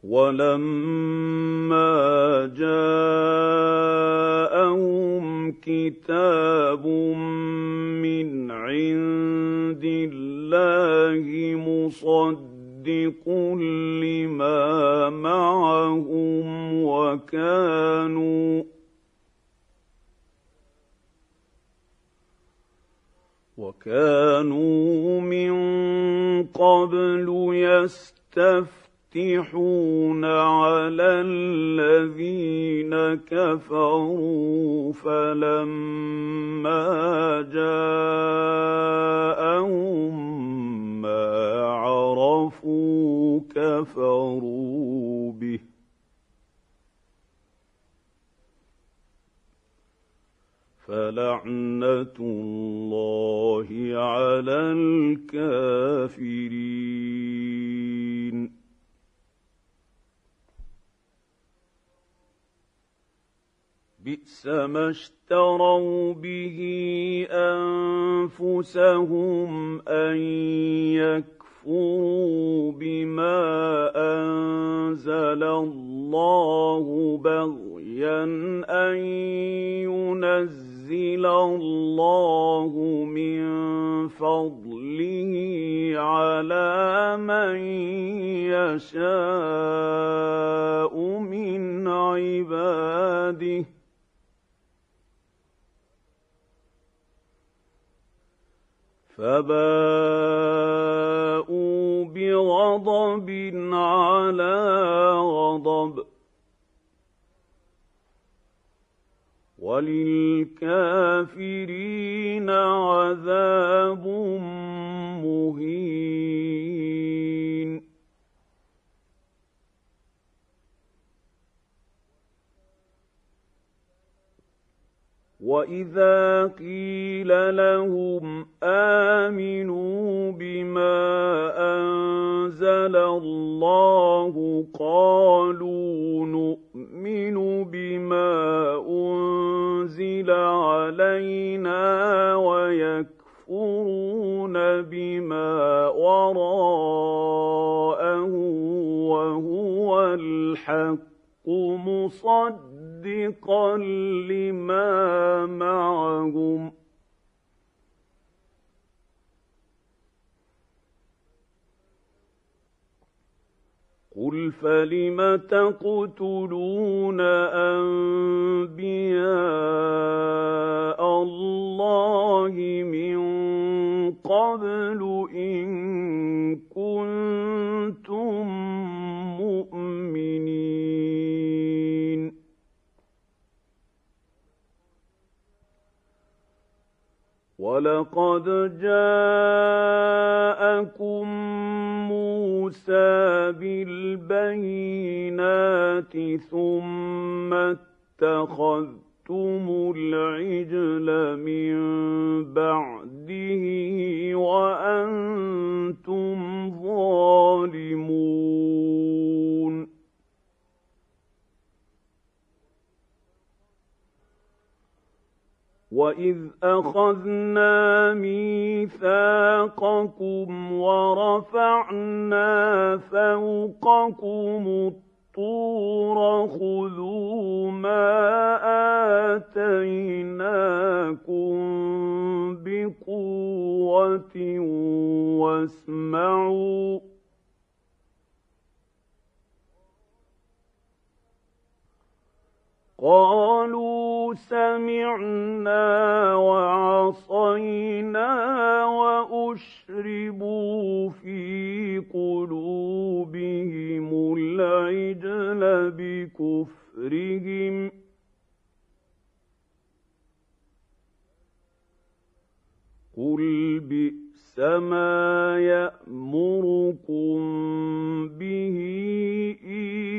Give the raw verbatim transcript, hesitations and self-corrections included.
ولما جاءهم كتاب من عند الله مصدق لما معهم وكانوا وكانوا من قبل يستفتحون على الذين كفروا فلما جاءهم ما عرفوا كفروا به فلعنة الله على الكافرين. بئس ما اشتروا به أنفسهم أن يكفروا بما أنزل الله بغيا أن ينزل الله من فضله على من يشاء من عباده فباءوا بغضب على غضب وللكافرين عذاب مهين. وإذا قيل لهم آمنوا بما أنزل الله قالوا نؤمن بما أنزل علينا ويكفرون بما وراءه وهو الحق مصدقا لما معهم قل فلم تقتلون أنبياء الله من قبل إن كنتم مؤمنين ولقد جاءكم موسى بالبينات ثم اتخذتم العجل من بعده وأنتم ظالمون وَإِذْ أَخَذْنَا مِيثَاقَكُمْ وَرَفَعْنَا فَوْقَكُمُ الطُّورَ خُذُوا مَا آتَيْنَاكُمْ بِقُوَّةٍ وَاسْمَعُوا قالوا سمعنا وعصينا وأشربوا في قلوبهم العجل بكفرهم قل بئس ما يأمركم به